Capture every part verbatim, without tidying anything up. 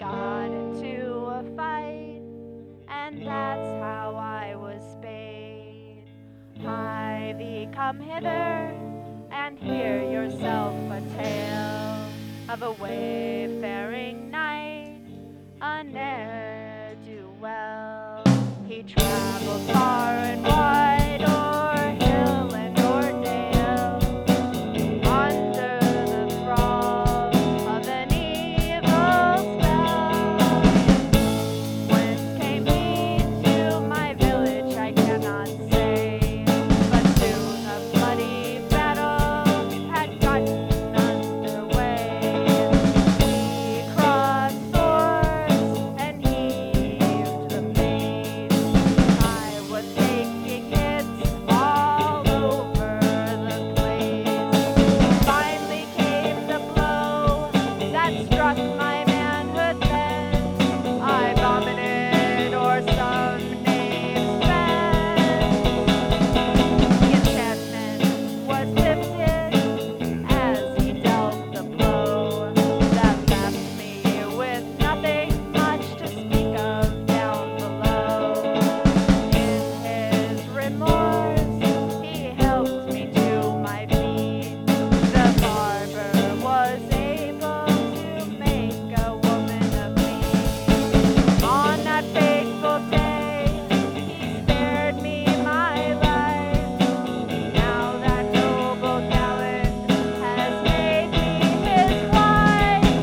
got into a fight, and that's how I was spayed. Hi thee, come hither, and hear yourself a tale of a wayfaring knight, a ne'er-do-well. He traveled far and wide, o'er hill and o'er dale, under the thrall of an evil spell. Whence came he to my village I cannot say, but soon a bloody battle had gotten underway. We crossed swords and heaved the main. I was taking hits all over the place. Finally came the blow that struck my manhood then. I vomited o'er some knave's bed. The enchantment was lifted as he dealt the blow that left me with nothing much to speak of down below. In his remorse, he helped me to my feet. The barber was able to make a woman of me. On that fateful day, he spared me my life. Now that noble gallant has made me his wife.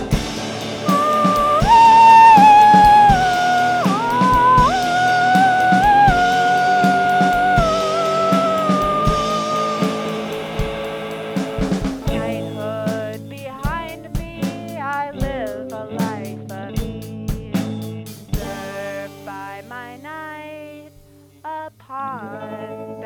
Knighthood behind me, I live a life of ease, served by my knight upon